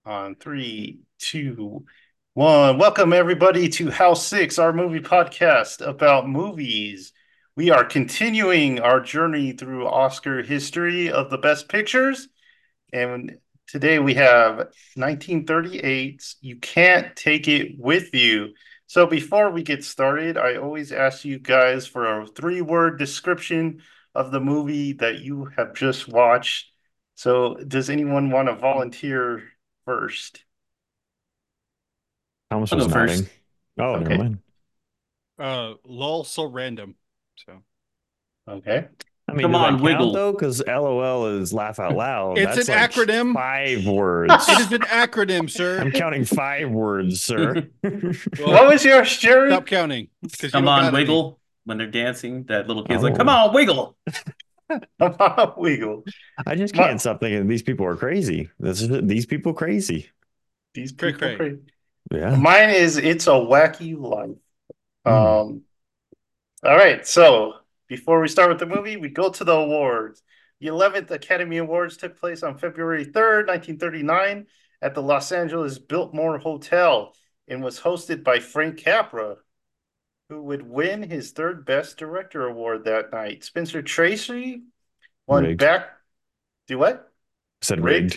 On three, two, one. Welcome everybody to House Six, our movie podcast about movies. We are continuing our journey through Oscar history of the best pictures, and today we have 1938's You Can't Take It With You. So before we get started, I always ask you guys for a three-word description of the movie that you have just watched. So does anyone want to volunteer first? Thomas I'll was go nodding. first. Oh, never Okay. mind. Lol, so random. So Okay. I mean, Come does that on, count wiggle. though? Because LOL is laugh out loud. it's an That's like acronym. five It is words. an acronym, sir. I'm counting five words, sir. What Well, was yours, stop Jared? counting because you Come don't on, got any. wiggle. When they're dancing, that little kid's like, come Oh, on, wiggle. Wiggle. I just My, can't stop thinking these people are crazy. These people crazy. these Cray people cray. crazy. Yeah. Mine is It's a Wacky Life. Hmm. Um, all right, so before we start with the movie, we go to the awards. The 11th Academy Awards took place on February 3rd, 1939, at the Los Angeles Biltmore Hotel and was hosted by Frank Capra, who would win his third Best Director award that night. Spencer Tracy won Rigged. back. Do what? Said Rigged? rigged.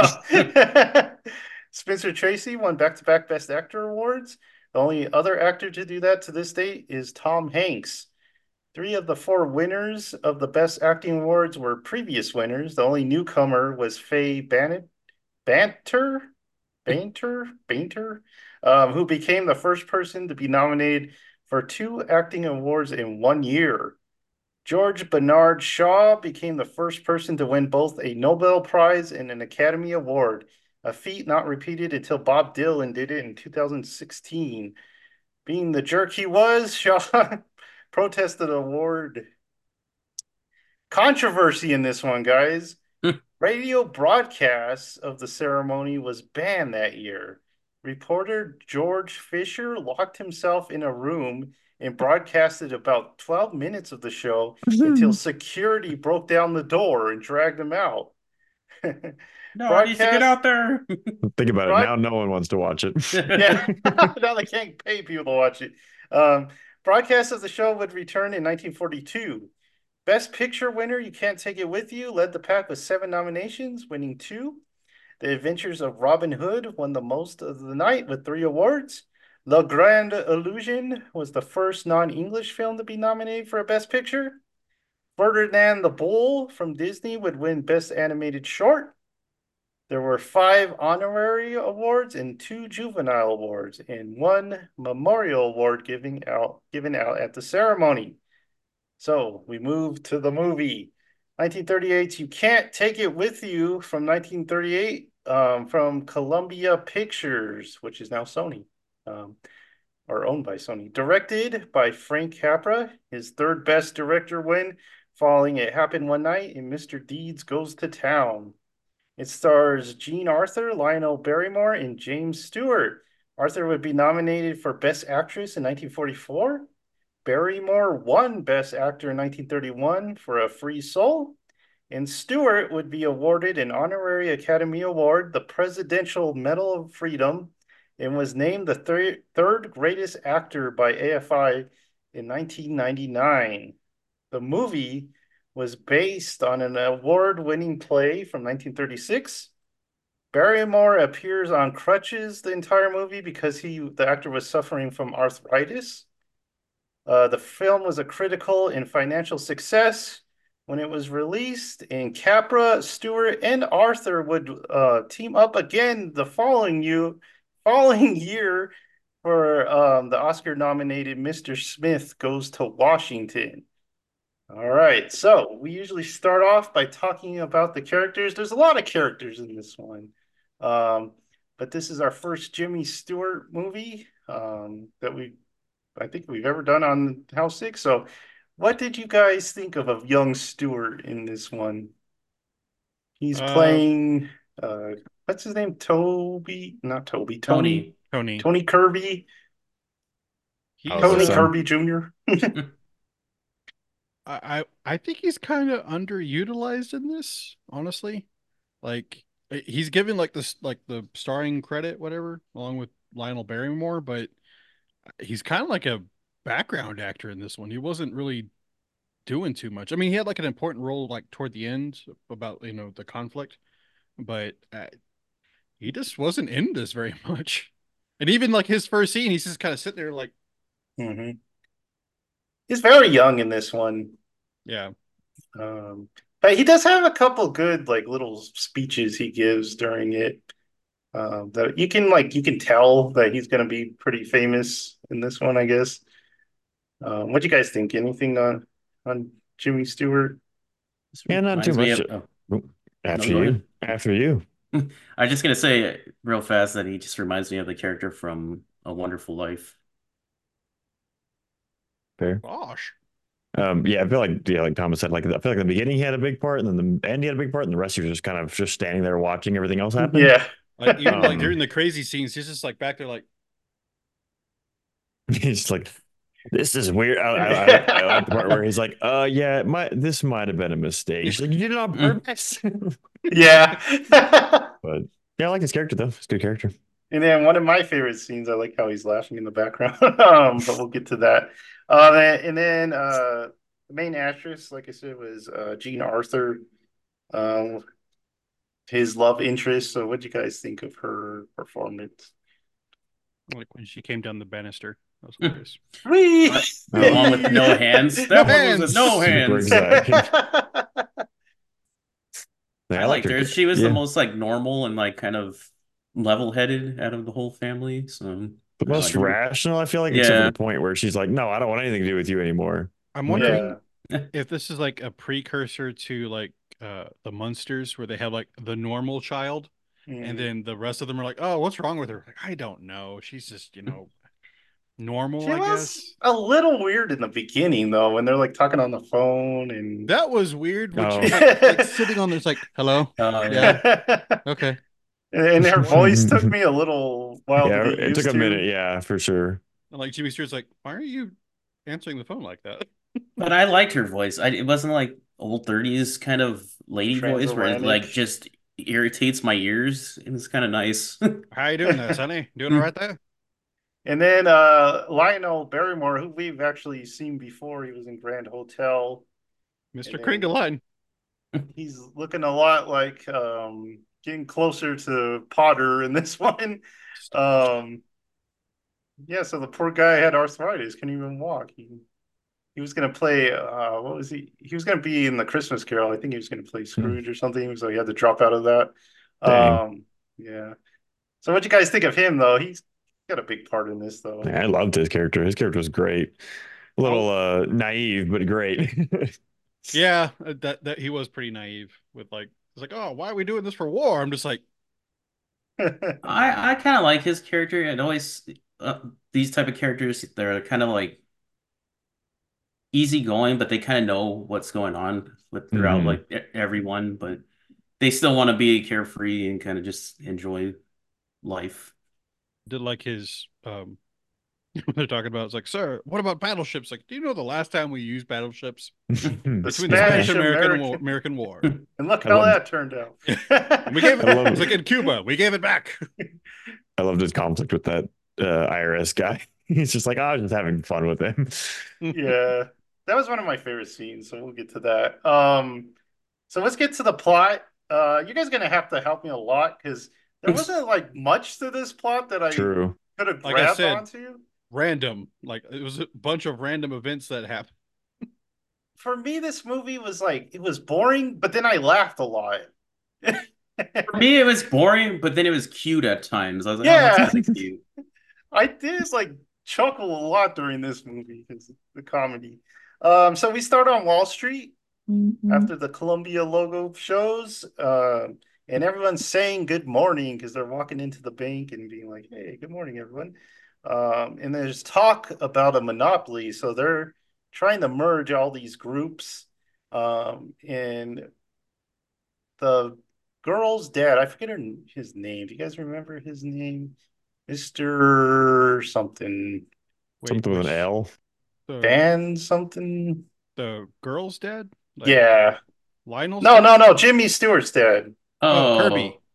Spencer Tracy won back-to-back Best Actor awards. The only other actor to do that to this date is Tom Hanks. Three of the four winners of the Best Acting awards were previous winners. The only newcomer was Faye Banter, who became the first person to be nominated for two acting awards in 1 year. George Bernard Shaw became the first person to win both a Nobel Prize and an Academy Award, a feat not repeated until Bob Dylan did it in 2016. Being the jerk he was, Shaw protested award controversy in this one, guys. Radio broadcasts of the ceremony was banned that year. Reporter George Fisher locked himself in a room and broadcasted about 12 minutes of the show until security broke down the door and dragged him out. No, I need to get Broadcast, out there. Think about it. broad, Now no one wants to watch it. yeah, now they can't pay people to watch it. Um, Broadcast of the show would return in 1942. Best Picture winner, You Can't Take It With You, led the pack with seven nominations, winning two. The Adventures of Robin Hood won the most of the night with three awards. La Grande Illusion was the first non-English film to be nominated for a Best Picture. Ferdinand the Bull from Disney would win Best Animated Short. There were five honorary awards and two juvenile awards, and one memorial award given out at the ceremony. So we move to the movie. 1938's You Can't Take It With You from 1938 from Columbia Pictures, which is now Sony, um, or owned by Sony. Directed by Frank Capra, his third best director win, following It Happened One Night and Mr. Deeds Goes to Town. It stars Jean Arthur, Lionel Barrymore, and James Stewart. Arthur would be nominated for Best Actress in 1944. Barrymore won Best Actor in 1931 for A Free Soul, and Stewart would be awarded an honorary Academy Award, the Presidential Medal of Freedom, and was named the third greatest actor by AFI in 1999. The movie was based on an award-winning play from 1936. Barrymore appears on crutches the entire movie because the actor was suffering from arthritis. The film was a critical and financial success when it was released, and Capra, Stewart, and Arthur would team up again the following year for the Oscar-nominated Mr. Smith Goes to Washington. All right, so we usually start off by talking about the characters. There's a lot of characters in this one, um, but this is our first Jimmy Stewart movie that I think we've ever done on House Six. So, what did you guys think of young Stewart in this one? He's Uh, playing uh what's his name? Toby, not Toby, Tony. Tony. Tony. Tony Kirby, Oh, the Tony He's son. Kirby Jr. I think he's kind of underutilized in this, honestly. Like He's given like this, like the starring credit, whatever, along with Lionel Barrymore, but he's kind of like a background actor in this one. He wasn't really doing too much. I mean, he had like an important role like toward the end about the conflict, but he just wasn't in this very much. And even like his first scene, he's just kind of sitting there like, Mhm. He's very young in this one. yeah, But he does have a couple good like little speeches he gives during it. That you can tell that he's going to be pretty famous in this one, I guess. What do you guys think? Anything on Jimmy Stewart? This Yeah, not too reminds me much. of. Oh, Oh, no, after go you. ahead. After you. I was just gonna say real fast that he just reminds me of the character from A Wonderful Life. Fair. gosh. Yeah, I feel like like Thomas said, like I feel like the beginning he had a big part, and then the end he had a big part, and the rest he was just kind of just standing there watching everything else happen. Yeah. Like even like Um, during the crazy scenes, he's just like back there like, he's like, this is weird. I like the part where he's like, yeah, this might have been a mistake. He's like, you did it on purpose. Yeah. But yeah, I like his character though. It's a good character. And then one of my favorite scenes, I like how he's laughing in the background. But we'll get to that. The main actress, like I said, was Jean Arthur, um, his love interest. So, what do you guys think of her performance? like when she came down the banister. That was hilarious. Whee! The one with no hands. No That one was with hands! no Super hands. exciting. Yeah, I I liked liked her. her. She was the Yeah, most like normal and like kind of level-headed out of the whole family. So the I most liked her. rational. I feel like, except for Yeah. the point where she's like, no, I don't want anything to do with you anymore. I'm I'm like, Yeah. wondering if this is like a precursor to like the Munsters where they have like the normal child and Mm. then the rest of them are like, oh, what's wrong with her? Like, I don't know. She's just, normal, She I was guess. a little weird in the beginning, though, when they're like talking on the phone and. That was weird when oh. she's like sitting on this like, hello. Oh Yeah. Yeah. Okay. And her What? voice took me a little while to Yeah, get it took used a minute. to. Yeah, for sure. And like Jimmy Stewart's like, why are you answering the phone like that? But I liked her voice. It wasn't like old 30s kind of lady voice where it Transatlantic. like just irritates my ears. And it's kind of nice. How you doing there, Sonny? Doing all right there? And then Lionel Barrymore, who we've actually seen before, he was in Grand Hotel. Mr. And then Kringle. he's looking a lot like getting closer to Potter in this one. Um, yeah, so the poor guy had arthritis, couldn't even walk. He was gonna play what was he? He was gonna be in the Christmas Carol. I think he was gonna play Scrooge or something, so he had to drop out of that. Dang. Yeah. So what do you guys think of him though? He's got a big part in this though. Yeah, I loved his character. His character was great. A little Oh, naive, but great. yeah, that he was pretty naive with like, it's like, oh, why are we doing this for war? I'm just like, I kind of like his character. And always these type of characters, they're kind of like easygoing, but they kind of know what's going on with throughout Mhm. like everyone, but they still want to be carefree and kind of just enjoy life. did like his when they're talking about it's like, sir, what about battleships? Like, do you know the last time we used battleships? The Between the Spanish Spanish-American War. And look I how love that turned out. We gave it. I love It's like in Cuba, we gave it back. I loved his conflict with that IRS guy. He's just like, oh, I was just having fun with him. Yeah, that was one of my favorite scenes, so we'll get to that. So let's get to the plot. You guys are gonna have to help me a lot because there wasn't like much to this plot that I True. could have Like I grabbed said, onto. random. Like it was a bunch of random events that happened. For me, this movie was like it was boring, but then I laughed a lot. For me, it was boring, but then it was cute at times. I was like, oh, that's Yeah, kind of cute. I did like chuckle a lot during this movie because the comedy. So we start on Wall Street after the Columbia logo shows, and everyone's saying good morning because they're walking into the bank and being like, "Hey, good morning, everyone." And there's talk about a monopoly, so they're trying to merge all these groups. And the girl's dad, I forget his name. Do you guys remember his name? Mr. something. Wait, Something with an which L. the Dan something. the girl's dead? Like Yeah. Lionel's No, dead? no, no. Jimmy Stewart's dad. Oh, Oh, Kirby.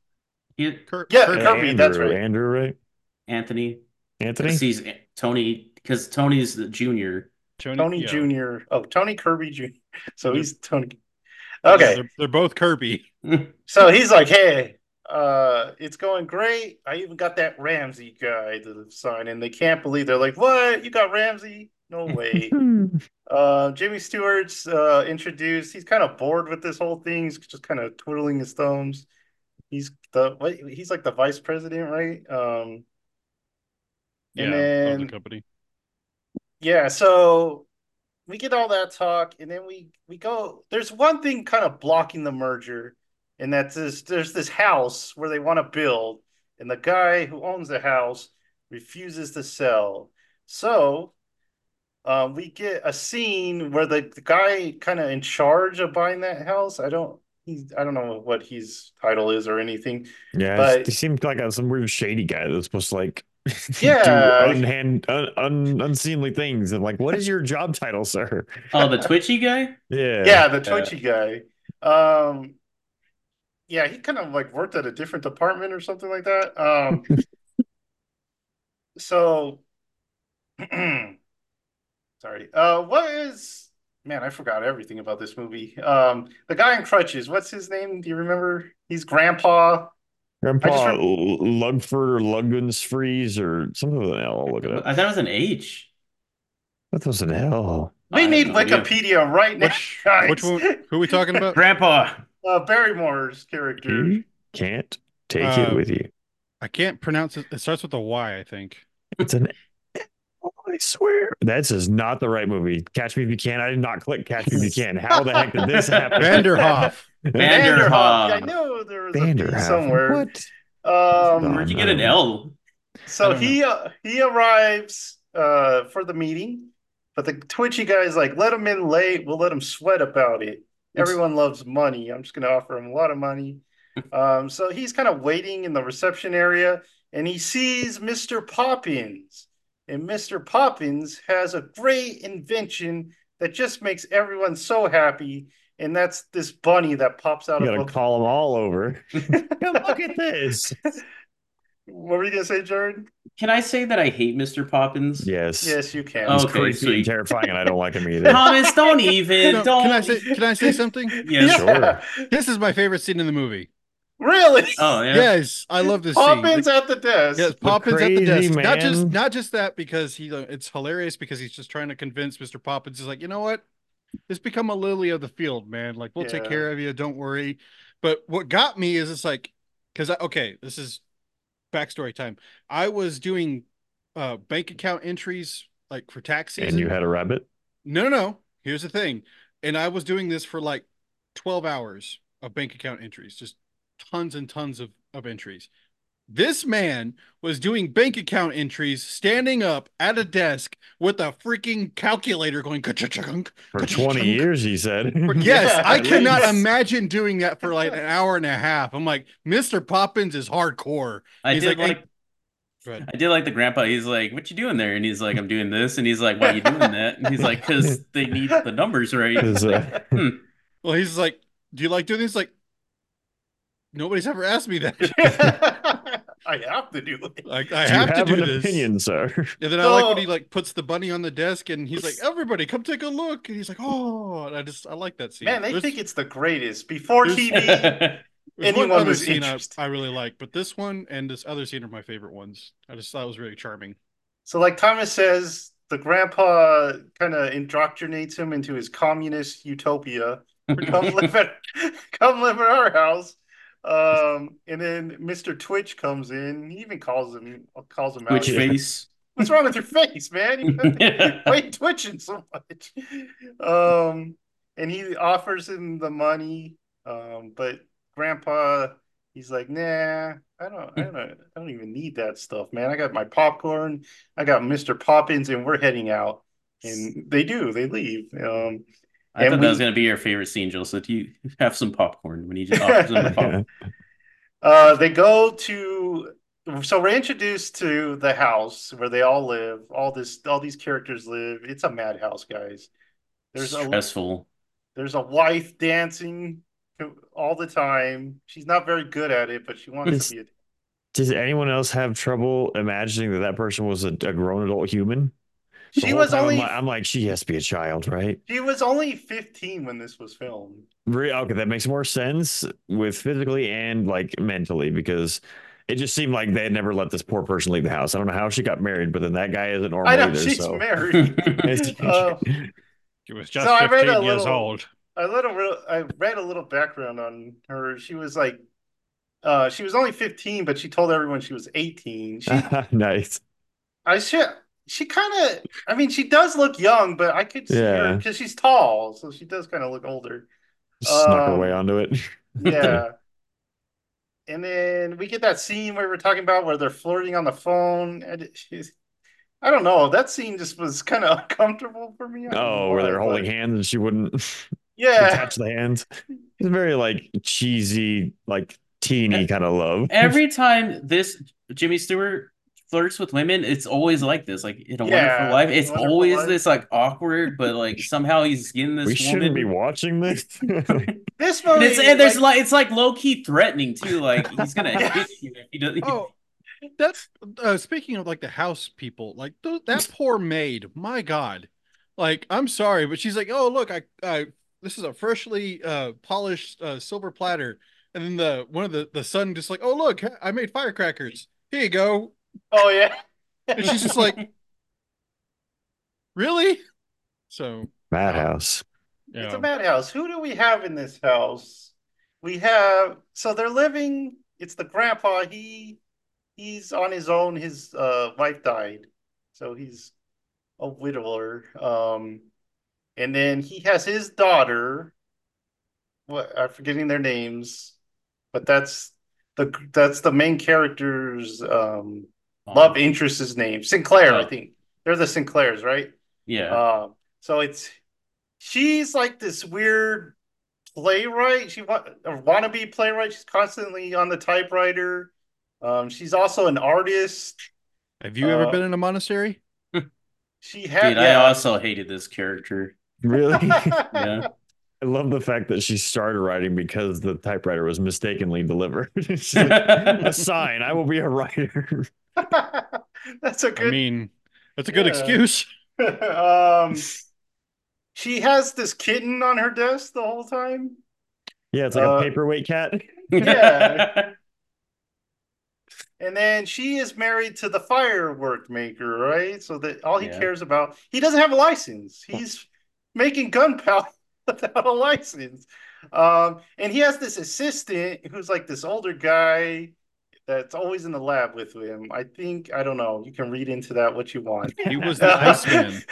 Yeah, Kirby. Kirby, that's right. Andrew, right? Anthony, because Anthony? he's Tony, because Tony's the junior. Tony Yeah, Jr. Oh, Tony Kirby Jr. So they're he's Tony. yeah, Okay. they're both Kirby. So he's like, hey, it's going great. I even got that Ramsey guy to sign, and they can't believe they're like, what? You got Ramsey? No way. Jimmy Stewart's introduced. He's kind of bored with this whole thing. He's just kind of twiddling his thumbs. He's like the vice president, right? And Yeah, of the then company. yeah, so we get all that talk, and then we go. There's one thing kind of blocking the merger, and that's this. There's this house where they want to build, and the guy who owns the house refuses to sell. So we get a scene where the guy kind of in charge of buying that house. I don't know what his title is or anything, Yeah, he but seemed like some weird shady guy that's supposed to like do yeah, unseemly things. And like, what is your job title, sir? Oh, the twitchy guy? Yeah. yeah, the Twitchy guy. Um, yeah, he kind of like worked at a different department or something like that. So sorry. What is man? I forgot everything about this movie. The guy in crutches. What's his name? Do you remember? He's Grandpa. I just Grandpa re- Lugford or Luggensfries or something with an L. I'll look it up. I thought it was an H. What was an L? we I have need no idea. Wikipedia right now, Which guys. one? Who are we talking about? Grandpa. Barrymore's character. You can't take it with you. I can't pronounce it. It starts with a Y, I think. It's an L, I swear. This is not the right movie. Catch Me If You Can. I did not click Catch Me If You Can. How the heck did this happen? Vanderhoff. Vanderhoff. Yeah, I knew there was a B Vanderhoff. somewhere. What? Where'd you get an L? So I don't he arrives for the meeting, but the Twitchy guy is like, let him in late. We'll let him sweat about it. Everyone loves money. I'm just going to offer him a lot of money. So he's kind of waiting in the reception area, and he sees Mr. Poppins. And Mr. Poppins has a great invention that just makes everyone so happy. And that's this bunny that pops out You of gotta a. call them all over. Look at this. What were you going to say, Jared? Can I say that I hate Mr. Poppins? Yes. Yes, you can. Oh, He's okay, creepy and sweet. terrifying, and I don't like him either. Thomas, don't even. No, Don't. can I say something? Yes. Sure. This is my favorite scene in the movie. Really? Oh, yeah. Yes, I love this scene. Poppins at the desk. Yes, Poppins at the crazy desk. man. Not just that because it's hilarious because he's just trying to convince Mr. Poppins. He's like, you know what? Just become a lily of the field, man. Like we'll take Yeah. care of you. Don't worry. But what got me is it's like because okay, this is backstory time. I was doing bank account entries like for tax season. And you had a rabbit? No. Here's the thing. And I was doing this for like 12 hours of bank account entries, just tons and tons of entries. This man was doing bank account entries standing up at a desk with a freaking calculator going ka-cha-chunk, For ka-cha-chunk. 20 years, he said. Yes, Yeah, I at cannot least. imagine doing that for like an hour and a half. I'm like, Mr. Poppins is hardcore. I He's did like, like. hey, go ahead. I did like the grandpa. He's like, "What you doing there?" And he's like, "I'm doing this." And he's like, "Why you doing that?" And he's like, "Because they need the numbers right." 'Cause, Like, Well, he's like, do you like doing this? Like, nobody's ever asked me that. I have to do it. Like, I do you have to have do an this. opinion, sir? And then I like when So- he like puts the bunny on the desk and he's like, everybody come take a look. And he's like, oh, and I like that scene. Man, they There's- think it's the greatest. Before there's- TV, there's anyone one other was scene interested. I really like, but this one and this other scene are my favorite ones. I just thought it was really charming. So, like Thomas says, the grandpa kind of indoctrinates him into his communist utopia. Come live at, come live at our house. And then Mr. Twitch comes in. He even calls him out. Which face? What's wrong with your face, man? Why are you twitching so much? And he offers him the money. But Grandpa, he's like, nah, I don't even need that stuff, man. I got my popcorn. I got Mr. Poppins, and we're heading out. And they leave. I And thought we- that was gonna be your favorite scene, Joseph. You have some popcorn when he just offers him the popcorn. They go to. So we're introduced to the house where they all live. All these characters live. It's a madhouse, guys. There's Stressful. a wife dancing all the time. She's not very good at it, but she wants to be a Does anyone else have trouble imagining that that person was a grown adult human? The She whole was time only I'm like, she has to be a child, right? she was only 15 when this was filmed. Okay, that makes more sense with physically and like mentally because it just seemed like they had never let this poor person leave the house. I don't know how she got married, but then that guy isn't I normal know either. she's So married. Uh, She was so just I read 15 years old. I read a little background on her. She was like she was only 15, but she told everyone she was 18. Nice. I should she kind of I mean she does look young, but I could see her Yeah, because she's tall, so she does kind of look older. snuck her way Um, onto it. yeah. And then we get that scene where we're talking about where they're flirting on the phone, and I don't know, that scene just was kind of uncomfortable for me. I don't know Oh, where why, they're holding but hands and she wouldn't yeah, detach the hands. It's very like cheesy, like teeny kind of love. Every time this Jimmy Stewart flirts with women, it's always like this. Like in A Wonderful yeah, Life, it's Wonderful always Life. this like awkward, but like somehow he's getting We this shouldn't be woman. watching this. This And movie, there's like, like it's like low key threatening too. Like he's gonna yeah, hit you if he doesn't. Oh, that speaking of like the house people, like that poor maid, my God. Like, I'm sorry, but she's like, "Oh, look, I this is a freshly polished silver platter." And then the son just like, "Oh, look, I made firecrackers. Here you go." oh yeah, And she's just like, "Really?" So, Madhouse. it's a yeah. madhouse. Who do we have in this house? We have so they're living. It's the grandpa. He's on his own. His wife died, so he's a widower. And then he has his daughter. What I'm forgetting their names, but that's the main character's love Um, interest's name. Sinclair, I oh think. They're the Sinclairs, right? yeah, So it's she's like this weird playwright. She want a wannabe playwright. She's constantly on the typewriter. She's also an artist. Have you ever Uh, been in a monastery? she had dude, I yeah. also hated this character. Really? Yeah. I love the fact that she started writing because the typewriter was mistakenly delivered. She's like, a sign, I will be a writer. That's a I good mean, that's a good yeah. excuse. She has this kitten on her desk the whole time. Yeah, it's like a Uh, paperweight cat. yeah. And then she is married to the firework maker, right? So that all he Yeah. cares about, he doesn't have a license. He's making gunpowder without a license. And he has this assistant who's like this older guy that's always in the lab with him. I think, I don't know, you can read into that what you want. He was the Iceman.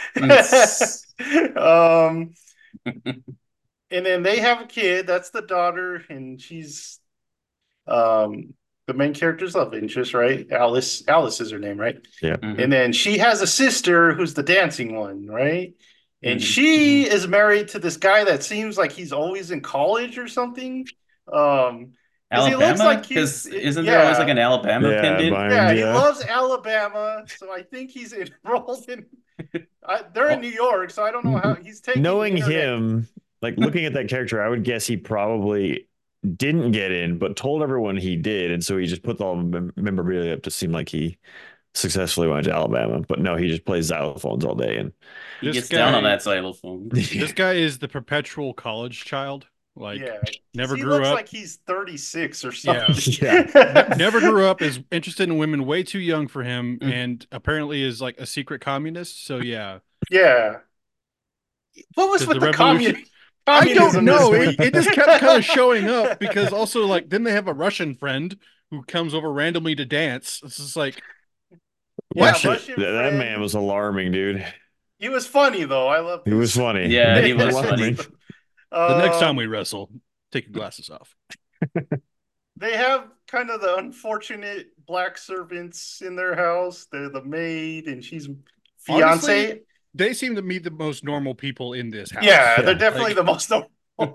um, and then they have a kid, that's the daughter, and she's um the main character's love interest, right? Alice is her name, right? Yeah. And then she has a sister who's the dancing one, right? And Mhm. she is married to this guy that seems like he's always in college or something. Because he looks Alabama? like Because isn't there always like an Alabama Yeah, pendant? behind, he yeah. loves Alabama, so I think he's enrolled in. They're in Oh, New York, so I don't know how he's taking Knowing internet. him, like looking at that character, I would guess he probably didn't get in, but told everyone he did. And so he just put all the memorabilia up to seem like he successfully went to Alabama. But no, he just plays xylophones all day. And he This gets down on guy, that xylophone. this guy is the perpetual college child. Like, Yeah, because never he grew looks up. like he's 36 or Yeah. something. yeah, Never grew up, is interested in women way too young for him, Mm. and apparently is like a secret communist. So yeah, Yeah. What was because with the the revolution. I don't communism this know. week? It just kept kind of showing up because also like then they have a Russian friend who comes over randomly to dance. It's just like Yeah, what? Russian, Russian that man friend. was alarming, dude. He was funny though. I love He was his. funny. Yeah, he was Alarming. funny. The next time Um, we wrestle, take your glasses off. they have kind of the unfortunate black servants in their house. They're the maid and she's Honestly, fiance. they seem to be the most normal people in this house. Yeah, they're Yeah. definitely Like, the most normal.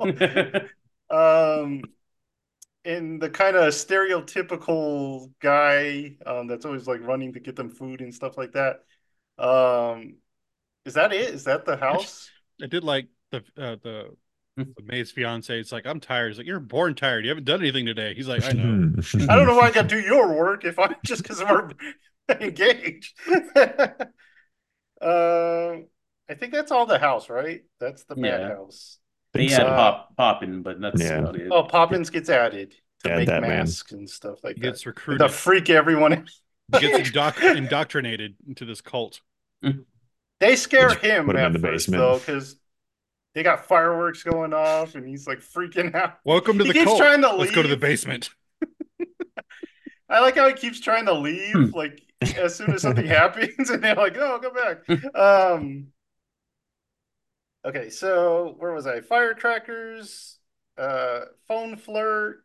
um, and the kind of stereotypical guy that's always like running to get them food and stuff like that. Um, is that it? Is that the actually, house? I did like the May's fiance, it's like, I'm tired. He's like, you're born tired. You haven't done anything today. He's like, I know. I don't know why I got to do your work if I'm just because we're engaged. I think that's all the house, right? That's the Yeah. madhouse. They Think had so. Poppin, but that's Yeah. about it. Oh, Poppins gets added to Add make that, man. masks and stuff like He that. gets To recruited. freak everyone. He gets indoctrinated into this cult. They scare Just him put him at in the first, basement. though, because they got fireworks going off, and he's like freaking out. Welcome to He the keeps cult. trying to Let's go to the leave. basement. I like how he keeps trying to leave, like as soon as something happens, and they're like, "Oh, go back." Okay, so where was I? Firecrackers, phone flirt.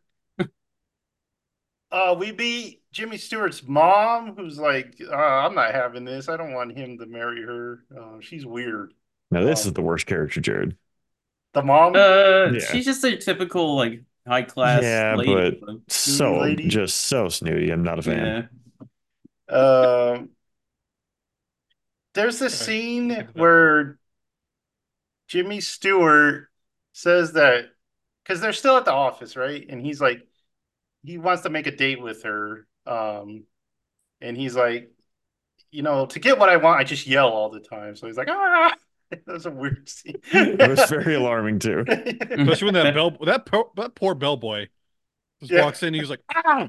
We beat Jimmy Stewart's mom, who's like, "I'm not having this. I don't want him to marry her. She's weird." Now this is the worst character, Jared. The mom, Yeah. She's just a typical like high class Yeah, lady. but so lady. just so snooty. I'm not a fan. Yeah. There's this Right. scene where Jimmy Stewart says that because they're still at the office, right? And he's like, he wants to make a date with her. And he's like, to get what I want, I just yell all the time. So he's like, ah, that's a weird scene. It was very alarming too. Especially when that poor bellboy just Yeah. walks in. He's like, ah.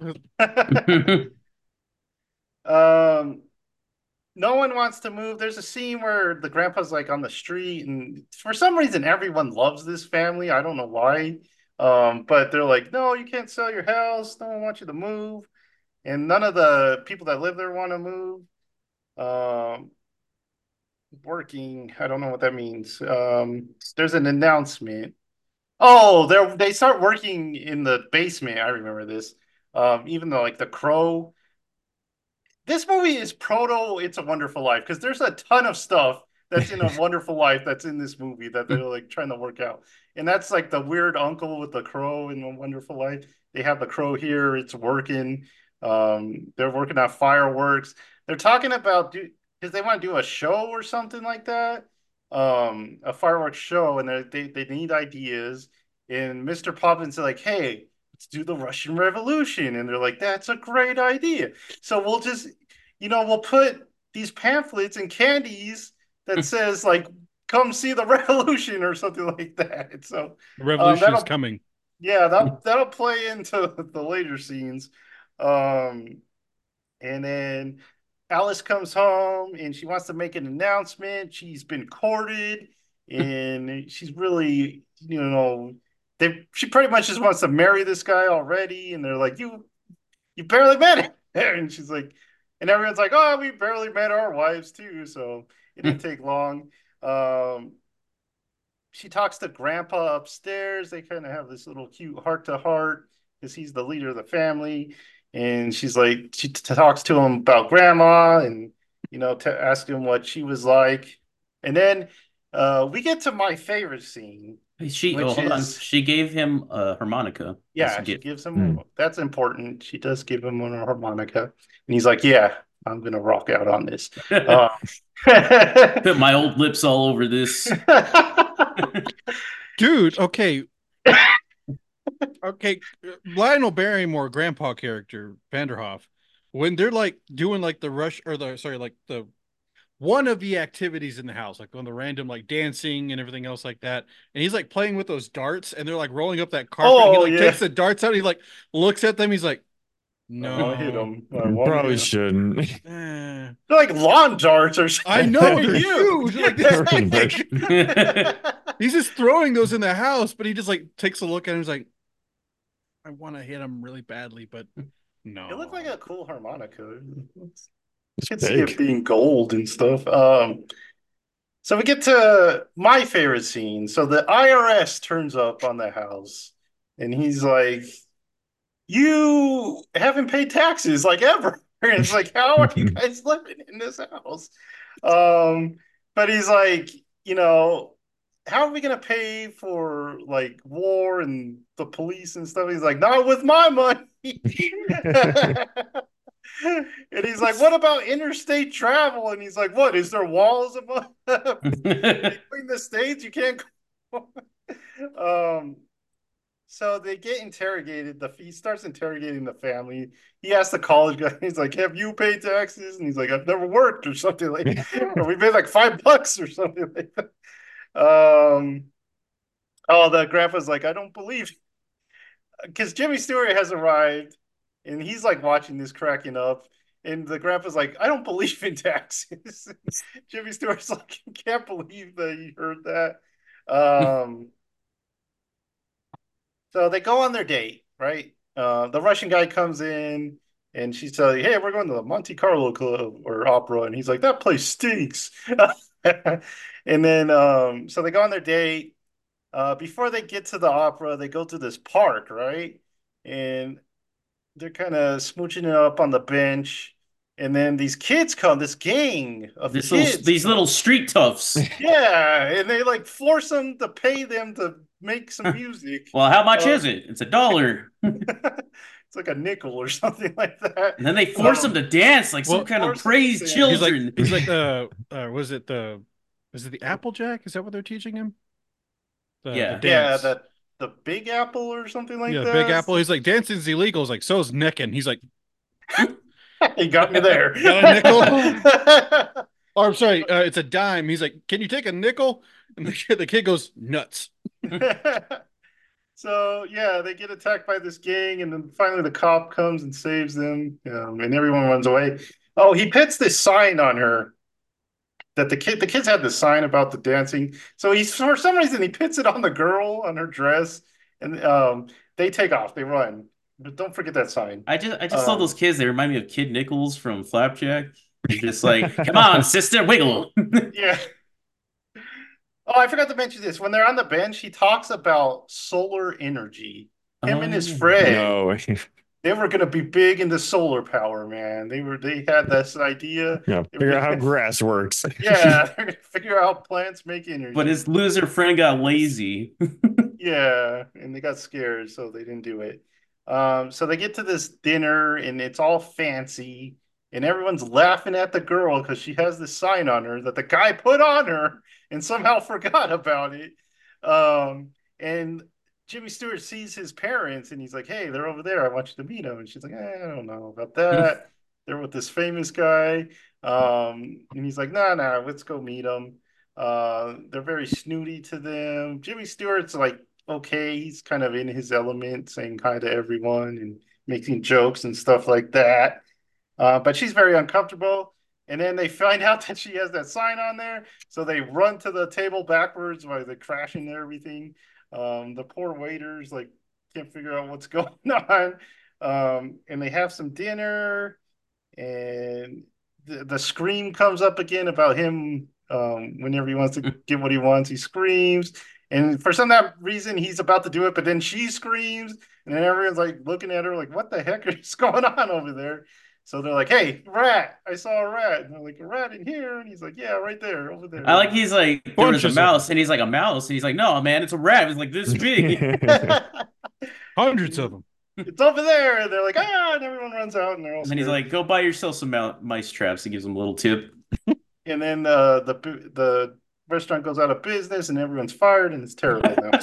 No one wants to move. There's a scene where the grandpa's like on the street, and for some reason, everyone loves this family. I don't know why. But they're like, no, you can't sell your house. No one wants you to move. And none of the people that live there want to move. Working, I don't know what that means. There's an announcement. Oh, they start working in the basement. I remember this. Even though like the crow. This movie is proto It's a Wonderful Life because there's a ton of stuff that's in A Wonderful Life that's in this movie that they're like trying to work out. And that's like the weird uncle with the crow in A Wonderful Life. They have the crow here, it's working. They're working on fireworks. They're talking about because they want to do a show or something like that. A fireworks show, and they need ideas. And Mr. Poppins is like, hey, let's do the Russian Revolution. And they're like, that's a great idea. So we'll just, we'll put these pamphlets and candies that says like, come see the revolution or something like that. So The revolution is coming. yeah, that'll play into the later scenes. And then Alice comes home and she wants to make an announcement. She's been courted and she's really, she pretty much just wants to marry this guy already. And they're like, you barely met him. And she's like, and everyone's like, oh, we barely met our wives too. So it didn't take long. She talks to grandpa upstairs. They kind of have this little cute heart to heart because he's the leader of the family. And she's like, she talks to him about grandma and, to ask him what she was like. And then we get to my favorite scene. Hold on. She gave him a harmonica. Yeah, she gives him, that's important. She does give him a harmonica. And he's like, yeah, I'm going to rock out on this. Put my old lips all over this. Dude, okay. Okay, Lionel Barrymore, grandpa character, Vanderhoff, when they're like doing like the one of the activities in the house, like on the random like dancing and everything else like that, and he's like playing with those darts and they're like rolling up that carpet. Oh, and he takes the darts out, and he like looks at them, he's like, no, I hit him. Probably shouldn't. They're like lawn darts or something. I know, they're huge. Like this They're he's just throwing those in the house, but he just like takes a look at him. He's like, I want to hit him really badly, but no. It looked like a cool harmonica. It's I can see big. it being gold and stuff. So we get to my favorite scene. So the IRS turns up on the house, and he's like, "You haven't paid taxes like ever." And it's like, "How are you guys living in this house?" But he's like, how are we gonna pay for like war and the police and stuff? He's like, not with my money. And he's like, what about interstate travel? And he's like, what? Is there walls above between the states? You can't go. Um, so they get interrogated. He starts interrogating the family. He asks the college guy, he's like, "Have you paid taxes?" And he's like, "I've never worked," or something like, or we paid like $5 or something like that. Oh, the grandpa's like, "I don't believe," because Jimmy Stewart has arrived, and he's like watching this cracking up. And the grandpa's like, "I don't believe in taxes." Jimmy Stewart's like, "Can't believe that you heard that." Um, So they go on their date, right? The Russian guy comes in and she's telling, "Hey, we're going to the Monte Carlo Club or opera," and he's like, "That place stinks." And then, so they go on their date. Before they get to the opera, they go to this park, right? And they're kind of smooching it up on the bench. And then these kids come, this gang of kids These little come. street toughs. Yeah, and they like force them to pay them to make some music. Well, how much Uh, is it? It's $1. it's like a nickel or something like that. And then they force them to dance like some Well, kind of force them to crazed dance. children. He's like the was it the Applejack? Is that what they're teaching him? The Yeah. Yeah, dance. the Big Apple or something like Yeah, Big that. Apple. He's like, dancing's illegal. He's like, so's necking. He's like, He got me there. got a nickel? Or I'm sorry, it's a dime. He's like, can you take a nickel? And the kid goes nuts. So yeah, they get attacked by this gang, and then finally the cop comes and saves them, and everyone runs away. Oh, he puts this sign on her that the kids had this sign about the dancing. So he's for some reason he puts it on the girl on her dress, and they take off, they run. But don't forget that sign. I just love those Um, kids. They remind me of Kid Nichols from Flapjack. They're just like, come on, sister, wiggle. yeah. Oh, I forgot to mention this. When they're on the bench, he talks about solar energy. Him Oh and his yeah. friend, No, they were gonna be big into solar power, man. They had this idea. yeah. They were Figure out how gonna, grass works. yeah, they're gonna figure out how plants make But energy. his loser friend got lazy. Yeah, and they got scared, so they didn't do it. So they get to this dinner, and it's all fancy, and everyone's laughing at the girl because she has this sign on her that the guy put on her and somehow forgot about it. And Jimmy Stewart sees his parents, and he's like, "Hey, they're over there. I want you to meet them." And she's like, "I don't know about that. They're with this famous guy." And he's like, "No, no, let's go meet them." They're very snooty to them. Jimmy Stewart's like okay, he's kind of in his element, saying hi to everyone and making jokes and stuff like that. But she's very uncomfortable. And then they find out that she has that sign on there. So they run to the table backwards while they're crashing everything. The poor waiters like can't figure out what's going on. And they have some dinner, and the scream comes up again about him. Whenever he wants to get what he wants, he screams. And for some that reason, he's about to do it, but then she screams, and then everyone's like looking at her like, "What the heck is going on over there?" So they're like, "Hey, rat! I saw a rat." And they're like, "A rat in here?" And he's like, "Yeah, right there, over I like there." he's like, there was a Bunches of mouse, them. and he's like, a mouse. And he's like, no, man, it's a rat. It's like this big. Hundreds of them. It's over there. And they're like, "Ah!" And everyone runs out, and they're all And then he's scared. like, go buy yourself some mice traps. He gives him a little tip. And then the restaurant goes out of business, and everyone's fired, and it's terrible now.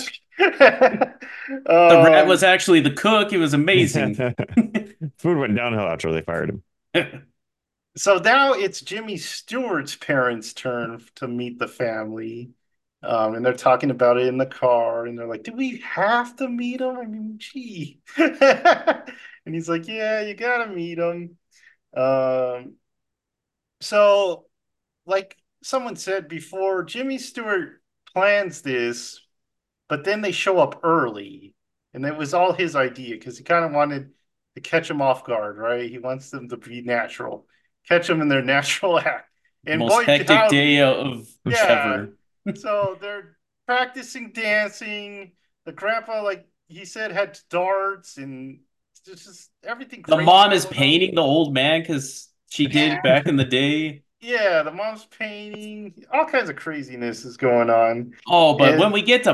The rat was um, actually the cook. It was amazing. Food went downhill after they fired him. so now it's Jimmy Stewart's parents' turn to meet the family. And they're talking about it in the car, and they're like, "Do we have to meet him? I mean, gee." And he's like, "Yeah, you gotta meet him." Um, so like someone said before, Jimmy Stewart plans this, but then they show up early, and it was all his idea because he kind of wanted to catch them off guard, right? He wants them to be natural, catch them in their natural act. And Most boy, hectic how, day of yeah. ever. So they're practicing dancing. The grandpa, like he said, had darts and just everything The crazy mom is going on. painting the old man because she did back in the day. Yeah, the mom's painting. All kinds of craziness is going on. Oh, but when And we get to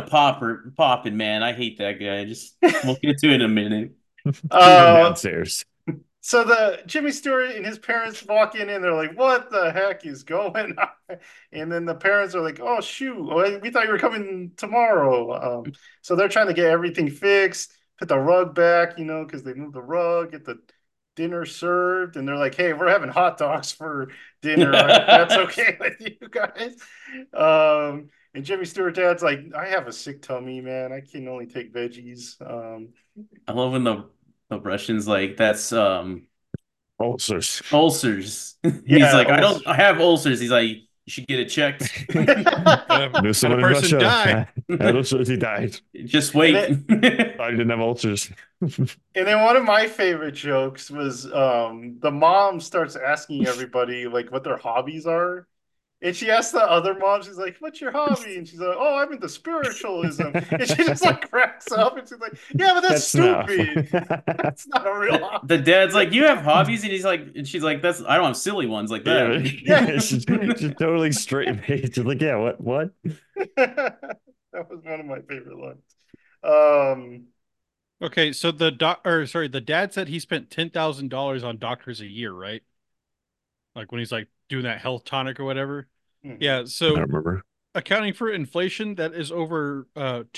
Poppin', man, I hate that guy. Just we'll get to it in a minute. He went uh downstairs. So the Jimmy Stewart and his parents walk in and they're like, "What the heck is going on?" And then the parents are like, "Oh shoot, we thought you were coming tomorrow." So they're trying to get everything fixed, put the rug back, because they moved the rug, get the dinner served, and they're like, "Hey, we're having hot dogs for dinner. If that's okay with you guys." And Jimmy Stewart dad's like, "I have a sick tummy, man. I can only take veggies." I love when the Russians like that's Ulcers. ulcers. He's Yeah, like, I have ulcers. He's like, you should get it checked. Knew Had a someone in person Russia. die. Had ulcers, he died. Just And wait. I didn't have ulcers. And then one of my favorite jokes was the mom starts asking everybody like what their hobbies are. And she asks the other mom, she's like, "What's your hobby?" And she's like, "Oh, I'm into spiritualism." And she just like cracks up and she's like, "Yeah, but that's stupid. That's not a real hobby." The dad's like, you have hobbies, and he's like, and she's like, I don't have silly ones like Yeah, that. Yeah. she's totally straight faced. Just like, yeah, what? That was one of my favorite lines. Um, Okay, so the dad said he spent $10,000 on doctors a year, right? Like when he's like doing that health tonic or whatever. Yeah, I so don't remember. accounting for inflation, that is over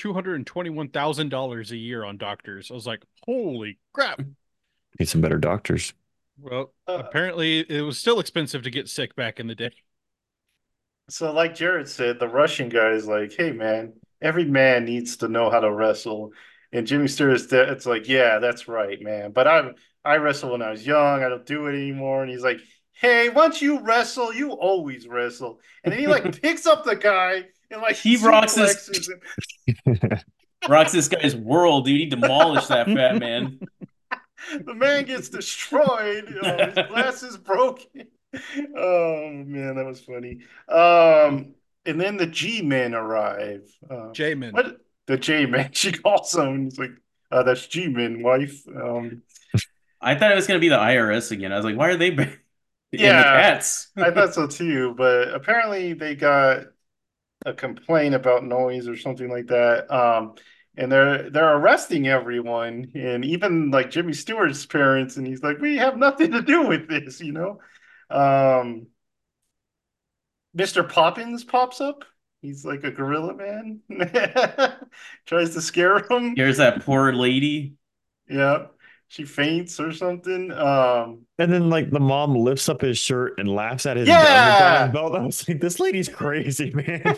$221,000 a year on doctors. I was like, holy crap. Need some better doctors. Well, Uh, apparently it was still expensive to get sick back in the day. so like Jared said, the Russian guy is like, "Hey man, every man needs to know how to wrestle." And Jimmy Stewart's it's like, "Yeah, that's right, man. But I wrestled when I was young. I don't do it anymore." And he's like, "Hey, once you wrestle, you always wrestle." And then he like picks up the guy and like He rocks this suplexes him. rocks this guy's world, dude. He demolished that fat man. The man gets destroyed. His glass is broken. Oh man, that was funny. And then the G-men arrive. Jamin. What the J-man? She calls him. He's like, "That's G-men, wife." I thought it was gonna be the IRS again. I was like, why are they in the Yeah, cats? I thought so too. But apparently they got a complaint about noise or something like that. And they're arresting everyone, and even like Jimmy Stewart's parents, and he's like, "We have nothing to do with this." Um, Mr. Poppins pops up. He's like a gorilla man. Tries to scare him. Here's that poor lady. Yeah. She faints or something. And then like the mom lifts up his shirt and laughs at his Yeah. belt. I was like, this lady's crazy, man.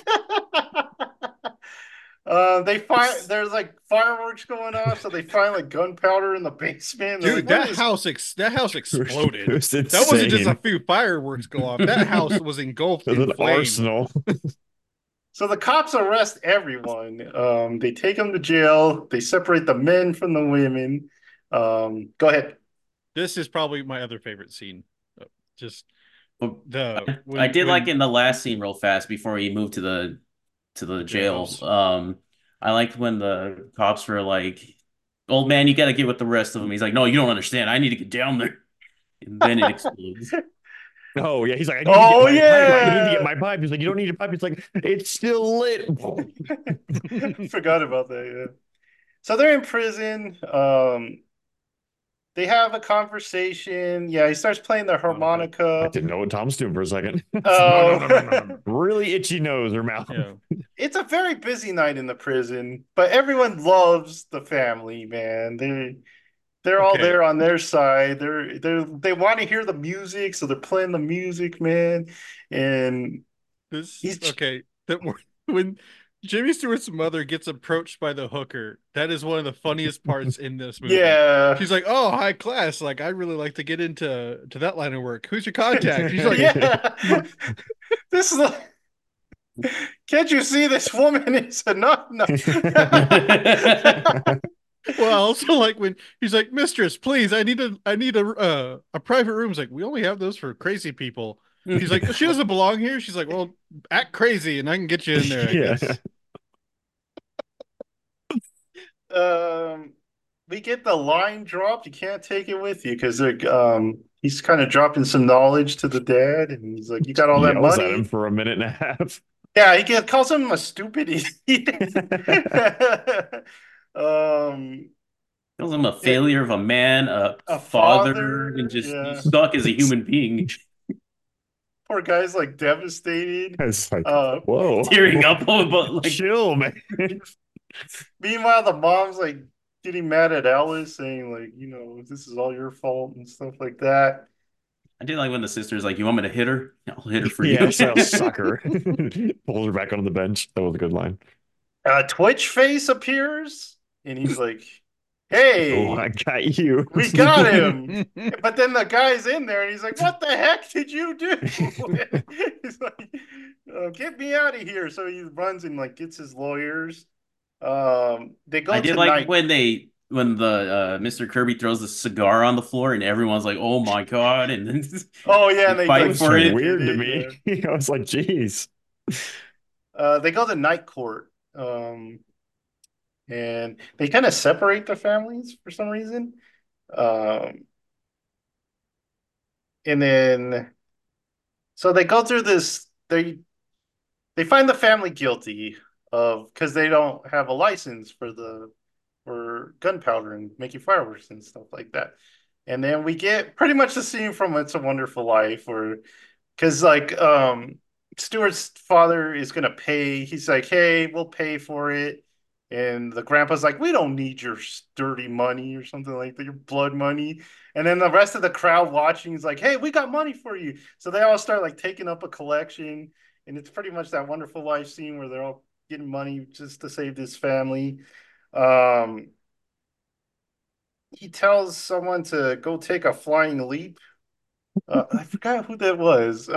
There's like fireworks going off, so they find like gunpowder in the basement. They're Dude, like, that house exploded. It was That wasn't just a insane. few fireworks go off. That house was engulfed It was in an flames. arsenal. So the cops arrest everyone. They take them to jail. They separate the men from the women. Go ahead. This is probably my other favorite scene. Just I when did like in the last scene real fast before he moved to the jail. Jails. I liked when the cops were like, "Old man, you got to get with the rest of them." He's like, "No, you don't understand. I need to get down there." And then it explodes. Oh yeah, he's like, Oh, I need to get my pipe. I need to yeah. get my pipe. He's like, you don't need a pipe. It's like, it's still lit. Forgot about that. Yeah. So they're in prison. They have a conversation. Yeah, he starts playing the I harmonica. didn't know what Tom's doing for a second. Oh, Really itchy nose or mouth. Yeah. it's a very busy night in the prison, but everyone loves the family, man. They're all Okay. there on their side. They want to hear the music, so they're playing the music, man. And he's When Jimmy Stewart's mother gets approached by the hooker, that is one of the funniest parts in this movie. yeah, She's like, "Oh, high class. Like, I'd really like to get into that line of work. Who's your contact?" She's like, yeah. This is like, can't you see this woman is enough? No. well, also like when he's like, "Mistress, please, I need a private room." He's like, "We only have those for crazy people." He's like, "She doesn't belong here." She's like, "Well, act crazy, and I can get you in there, I Yeah. guess." We get the line dropped. You can't take it with you because he's kind of dropping some knowledge to the dad, and he's like, "You got all that Yells at him money?" for a minute and a half. Yeah, calls him a stupid idiot. um, Calls him a Yeah, failure of a man, a a father, and father. just you Yeah, suck as a human being. poor guy's like devastated. It's like, Uh, whoa, Tearing up about like chill, man. Meanwhile, the mom's like getting mad at Alice, saying like, this is all your fault and stuff like that. I did like when the sister's like, "You want me to hit her? I'll hit her for Yeah, you." so sucker. Pulls her back onto the bench. That was a good line. Twitch face appears, and he's like, Oh, I "Hey, got you. we got him." But then the guy's in there, and he's like, "What the heck did you do?" He's like, "Get me out of here!" So he runs and like gets his lawyers. They I go did to like night. when the Mr. Kirby throws the cigar on the floor and everyone's like, "Oh my God!" and then Oh yeah, they and they That fight like was for so it. break weird to it. me. Yeah. I was like, geez. They go to night court. And they kind of separate the families for some reason. Um, and then so they go through this. They find the family guilty of because they don't have a license for gunpowder and making fireworks and stuff like that. And then we get pretty much the scene from It's a Wonderful Life where because like Stuart's father is gonna pay. He's like, "Hey, we'll pay for it," and the grandpa's like, "We don't need your dirty money or something like that, your blood money." And then the rest of the crowd watching is like, "Hey, we got money for you." So they all start like taking up a collection, and it's pretty much that Wonderful Life scene where they're all getting money just to save this family. Um, he tells someone to go take a flying leap. I forgot who that was.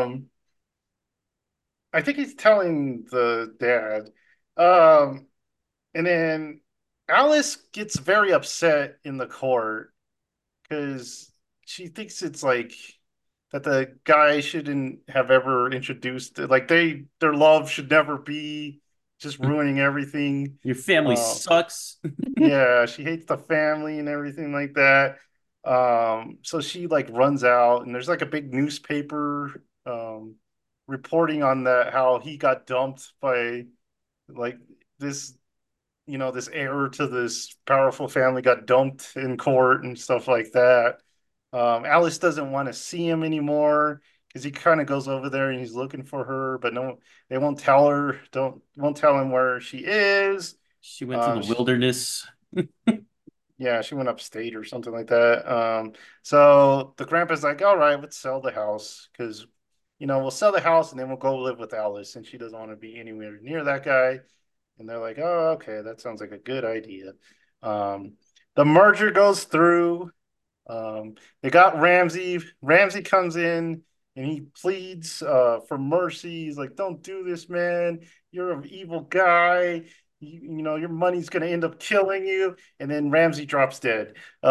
I think he's telling the dad. Um, and then Alice gets very upset in the court because she thinks it's like that the guy shouldn't have ever introduced like their love should never be just ruining everything. Your family Uh, sucks. yeah, she hates the family and everything like that. So she like runs out and there's like a big newspaper reporting on that how he got dumped by like this this heir to this powerful family got dumped in court and stuff like that. Alice doesn't want to see him anymore because he kind of goes over there and he's looking for her, but no, they won't tell her, don't won't tell him where she is. She went to the Um, wilderness. yeah, she went upstate or something like that. So the grandpa's like, all right, let's sell the house because, we'll sell the house and then we'll go live with Alice. And she doesn't want to be anywhere near that guy. And they're like, oh, okay, that sounds like a good idea. Um, the merger goes through. They got Ramsey. Ramsey comes in and he pleads for mercy. He's like, don't do this, man. You're an evil guy. Your money's going to end up killing you. And then Ramsey drops dead.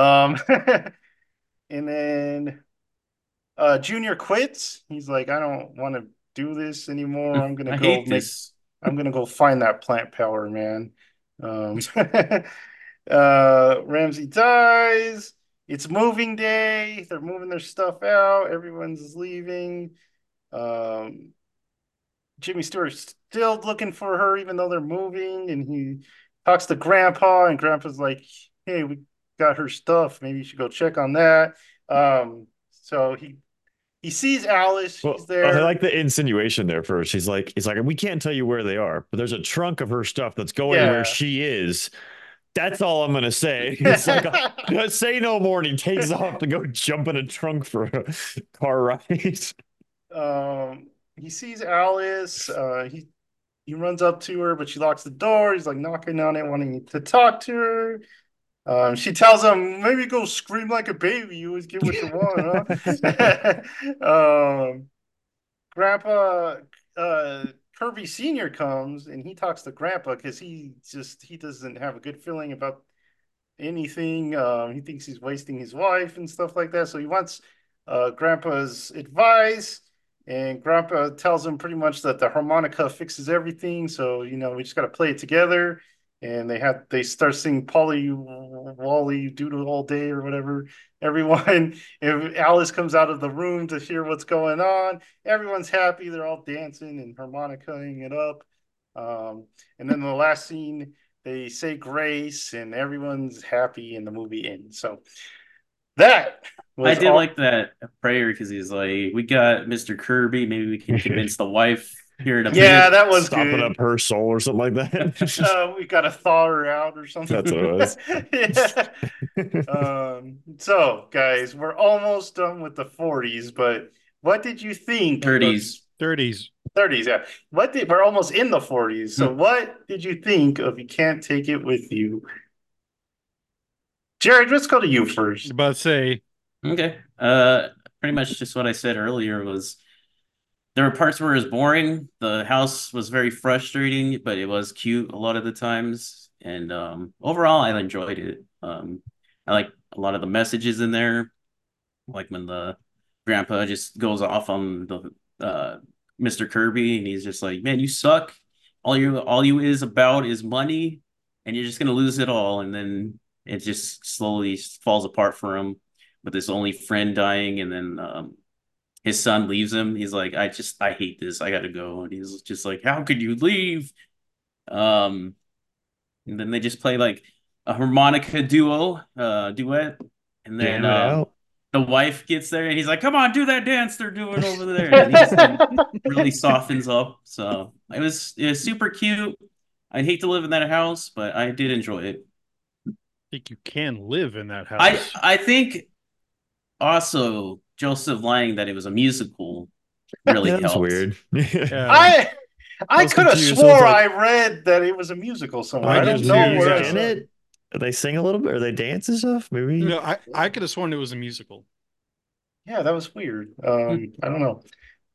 And then Junior quits. He's like, I don't want to do this anymore. I hate this. I'm gonna go find that plant power, man. Um, Ramsey dies. It's moving day. They're moving their stuff out. Everyone's leaving. Um, Jimmy Stewart's still looking for her, even though they're moving. And he talks to Grandpa, and Grandpa's like, "Hey, we got her stuff. Maybe you should go check on that." So he sees Alice. She's Well, I there. like the insinuation there first. He's like, we can't tell you where they are, but there's a trunk of her stuff that's going where Yeah. she is. That's all I'm gonna say. It's like say no more, and he takes off to go jump in a trunk for a car ride. He sees Alice. He runs up to her, but she locks the door. He's like knocking on it, wanting to talk to her. She tells him, maybe go scream like a baby. You always get what you want, huh? Grandpa Kirby Sr. comes and he talks to Grandpa because he doesn't have a good feeling about anything. He thinks he's wasting his wife and stuff like that. So he wants Grandpa's advice. And Grandpa tells him pretty much that the harmonica fixes everything. So, we just got to play it together. And they start singing Polly Wally Doodle all day or whatever. Everyone, if Alice comes out of the room to hear what's going on, everyone's happy. They're all dancing and harmonicaing it up. And then the last scene, They say grace, and everyone's happy, and the movie ends. So that I was did all. like that prayer because he's like, we got Mr. Kirby. Maybe we can convince the wife here in a Yeah, bit. that was Stopping good. up her soul or something like that. We got to thaw her out or something. That's what it was. Yeah. So guys, we're almost done with the 40s, but what did you think of 30s. 30s. 30s? Yeah. We're almost in the 40s. So Hmm. what did you think of You Can't Take It With You? Jared, let's go to you first. About to say, Okay. Pretty much just what I said earlier was there were parts where it was boring. The house was very frustrating, but it was cute a lot of the times. And overall, I enjoyed it. I like a lot of the messages in there, like when the grandpa just goes off on the Mr. Kirby, and he's just like, "Man, you suck. All you is about is money, and you're just gonna lose it all." And then it just slowly falls apart for him with his only friend dying, and then his son leaves him. He's like, I hate this. I gotta go. And he's just like, how could you leave? Um, and then they just play like a harmonica duet. And then Jam it out. the wife gets there and he's like, come on, do that dance they're doing over there. And he's like really softens up. So it was super cute. I'd hate to live in that house, but I did enjoy it. I think you can live in that I house. I think also Joseph lying that it was a musical really Yeah, that's helped. weird. Yeah. I was could have confused. I was swore like- I read that it was a musical somewhere. I I did don't know too, where I yeah. saw in it. They sing a little bit, or they dance and stuff. Maybe. No, I could have sworn it was a musical. Yeah, that was weird. I don't know.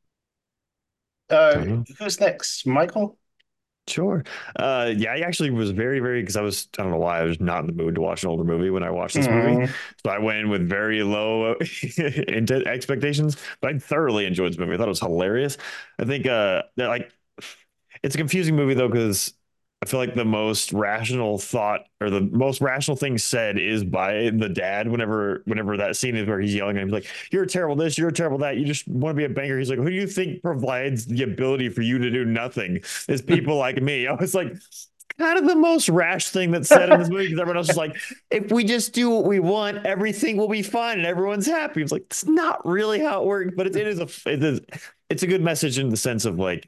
Don't know. Who's next? Michael? Sure. Yeah, I actually was very because I don't know why I was not in the mood to watch an older movie when I watched this movie. So I went in with very low expectations, but I thoroughly enjoyed this movie. I thought it was hilarious. I think that like it's a confusing movie though, because I feel like the most rational thought or the most rational thing said is by the dad whenever that scene is where he's yelling at him like, you're a terrible this, you're a terrible that, you just want to be a banker. He's like, who do you think provides the ability for you to do nothing? Is people like me. I was like, kind of the most rash thing that's said in this movie, because everyone else is like, if we just do what we want, everything will be fine and everyone's happy. It's like, it's not really how it works, but it's a good message in the sense of like,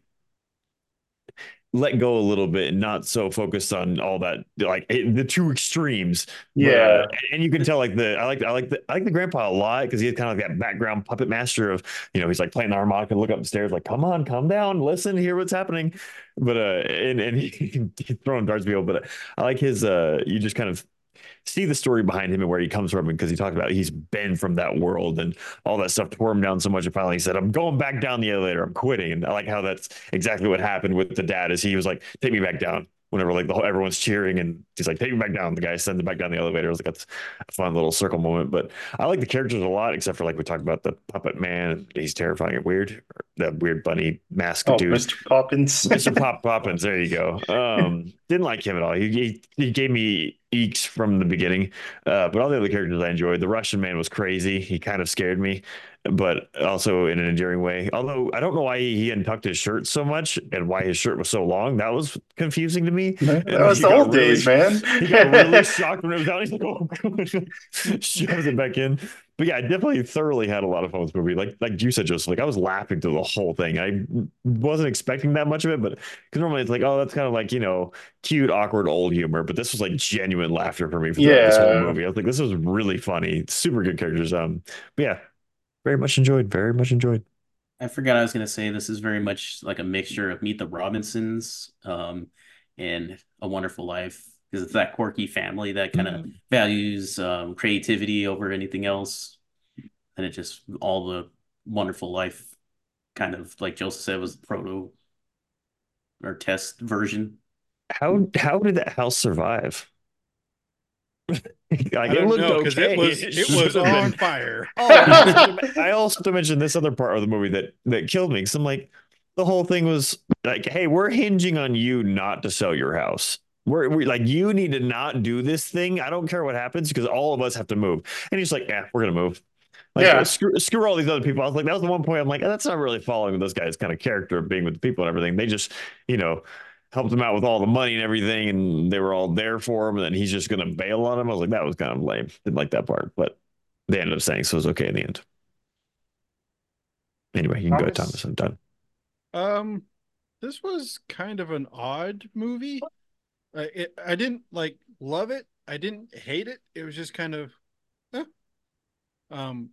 let go a little bit and not so focused on all that like the two extremes. Yeah. And you can tell like I like the grandpa a lot because he's kind of like that background puppet master of, he's like playing the harmonica, look up the stairs like, come on, calm down, listen, hear what's happening. But and he's throwing darts people, but I like his you just kind of see the story behind him and where he comes from, because he talked about he's been from that world and all that stuff tore him down so much. And finally he said, I'm going back down the elevator. I'm quitting. And I like how that's exactly what happened with the dad, is he was like, take me back down. Whenever like everyone's cheering and he's like, take me back down. The guy sends him back down the elevator. I was like, that's a fun little circle moment. But I like the characters a lot, except for like we talked about the puppet man. He's terrifying and weird. That weird bunny mask dude. Mr. Poppins. Mr. Poppins. There you go. Didn't like him at all. He gave me eeks from the beginning. But all the other characters I enjoyed. The Russian man was crazy. He kind of scared me, but also in an endearing way. Although I don't know why he untucked his shirt so much and why his shirt was so long. That was confusing to me. That was the old days, man. He got really shocked when it was out. He's like, oh, shoves it back in. But yeah, I definitely thoroughly had a lot of fun with this movie. Like you said, Joseph, like I was laughing through the whole thing. I wasn't expecting that much of it, but because normally it's like, oh, that's kind of like, cute, awkward, old humor. But this was like genuine laughter for me for this whole movie. I was like, this was really funny. Super good characters. But yeah, very much enjoyed. Very much enjoyed. I forgot I was going to say this is very much like a mixture of Meet the Robinsons and A Wonderful Life, because it's that quirky family that kind of values creativity over anything else. And it just, all the Wonderful Life, kind of like Joseph said, was the proto or test version. How did that house survive? Like, I it don't looked know, because okay. it was on fire. I also have to mention this other part of the movie that killed me. Because I'm like, the whole thing was like, hey, we're hinging on you not to sell your house. We like, you need to not do this thing. I don't care what happens, because all of us have to move. And he's like, yeah, we're gonna move. Like, Yeah. screw all these other people. I was like, that was the one point I'm like, that's not really following this guy's kind of character of being with the people and everything. They just, helped him out with all the money and everything, and they were all there for him, and then he's just gonna bail on him. I was like, that was kind of lame. Didn't like that part, but they ended up saying so it was okay in the end. Anyway, you can go, Thomas? Thomas. I'm done. Um, this was kind of an odd movie. I didn't like love it. I didn't hate it. It was just kind of, eh. um,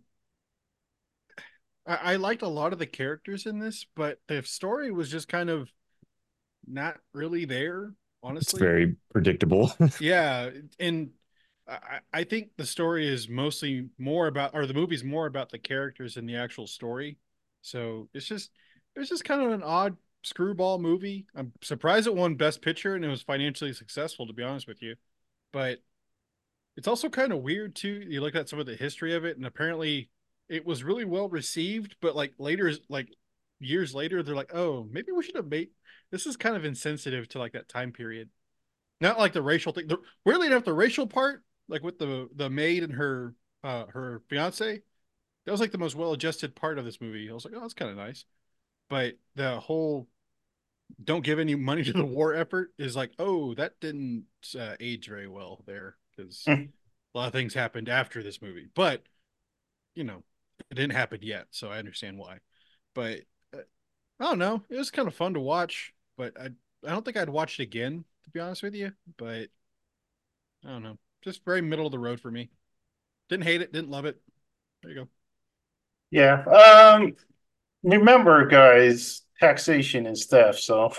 I liked a lot of the characters in this, but the story was just kind of not really there, It's honestly. very predictable. Yeah, and I think the story is mostly more about, or the movie's more about the characters than the actual story. So it's just kind of an odd screwball movie. I'm surprised it won Best Picture and it was financially successful, to be honest with you. But it's also kind of weird too. You look at some of the history of it, and apparently it was really well received, but like later, like years later, they're like, oh, maybe we should have made this is kind of insensitive to like that time period. Not like the racial thing. Weirdly enough, the racial part, like with the maid and her fiance, that was like the most well adjusted part of this movie. I was like, oh, that's kind of nice. But the whole don't give any money to the war effort is like, oh, that didn't age very well there because a lot of things happened after this movie. But you know, it didn't happen yet, so I understand why. But I don't know. It was kind of fun to watch, but I don't think I'd watch it again, to be honest with you. But I don't know. Just very middle of the road for me. Didn't hate it, didn't love it. There you go. Yeah. Remember, guys, taxation is theft. So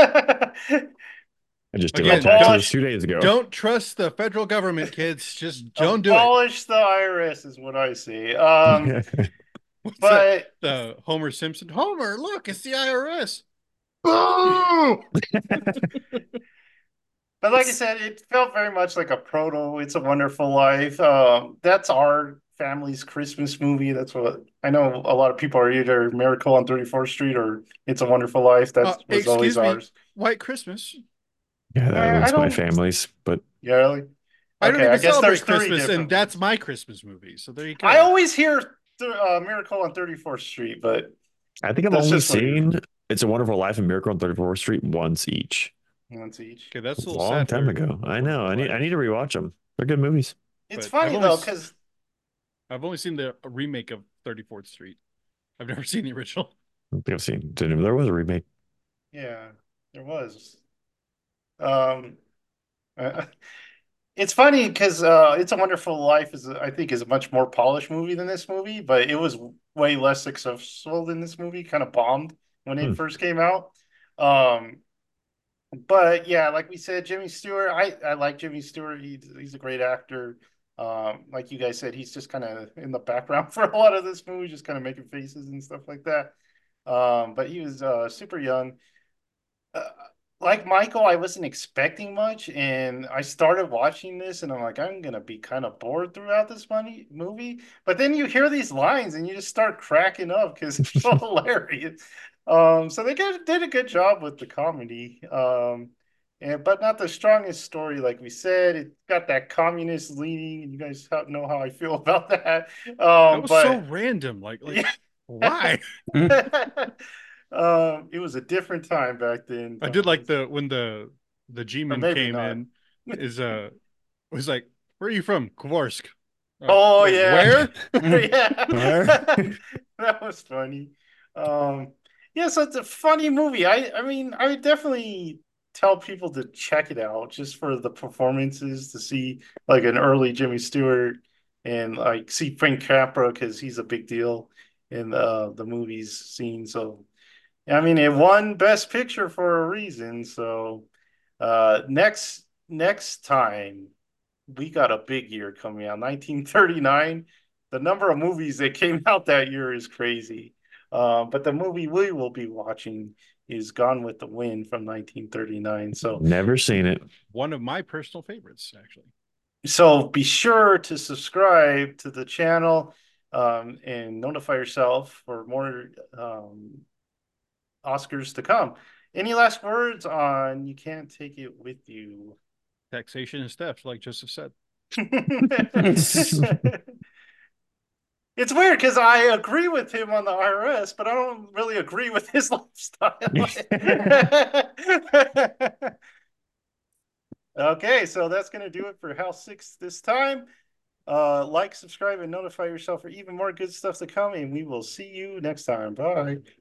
I just did my Again, taxes 2 days ago. don't trust the federal government, kids. Just don't do it. abolish the IRS is what I say. What's But the Homer Simpson? Homer, look, it's the IRS. boo! But like I said, it felt very much like a proto It's a Wonderful Life. That's our family's Christmas movie. That's what I know. A lot of people are either Miracle on 34th Street or It's a Wonderful Life. That was always Excuse me, ours. White Christmas. Yeah, that I was my don't. family's, but Yeah, really? I don't Okay, I even guess there's celebrate three Christmas, and different that's ones. my Christmas movie. So there you I go. always hear Miracle on 34th Street, but I think I've that's only just what seen It's a Wonderful Life and Miracle on 34th Street once each. once each. Okay, that's a A little long sad. time for ago. I know. Wonderful I Life. need to rewatch them. They're good movies. It's But funny though, because I've only seen the remake of 34th Street. I've never seen the original. I don't think I've seen. There was a remake. yeah, there was. Um, uh, it's funny because It's a Wonderful Life I think, is a much more polished movie than this movie, but it was way less successful than this movie. Kind of bombed when Hmm. it first came out. Um, but yeah, like we said, Jimmy Stewart. I like Jimmy Stewart. He's a great actor. Like you guys said, he's just kind of in the background for a lot of this movie, just kind of making faces and stuff like that. But he was super young. Uh, like Michael, I wasn't expecting much, and I started watching this, and I'm like, I'm gonna be kind of bored throughout this movie. But then you hear these lines, and you just start cracking up because it's so hilarious. So did a good job with the comedy. And but not the strongest story, like we said. It got that communist leaning, and you guys know how I feel about that. That was so But random. Like yeah. why? It was a different time back then, I did like Thomas. when the Or G-man maybe came not. in is was like, where are you from? Kovarsk. Oh Wait, yeah. where? Yeah. Where? That was funny. Yeah, so it's a funny movie. I mean, I would definitely tell people to check it out just for the performances, to see like an early Jimmy Stewart, and like see Frank Capra because he's a big deal in the movies scene. So I mean, it won Best Picture for a reason. So next time we got a big year coming out, 1939. The number of movies that came out that year is crazy. But the movie we will be watching is Gone with the Wind from 1939. Never seen it. One of my personal favorites, actually. So be sure to subscribe to the channel, and notify yourself for more Oscars to come. Any last words on You Can't Take It With You? Taxation is theft, like Joseph said. It's weird because I agree with him on the IRS, but I don't really agree with his lifestyle. Okay, so that's gonna do it for House 6 this time. Like, subscribe, and notify yourself for even more good stuff to come, and we will see you next time. Bye.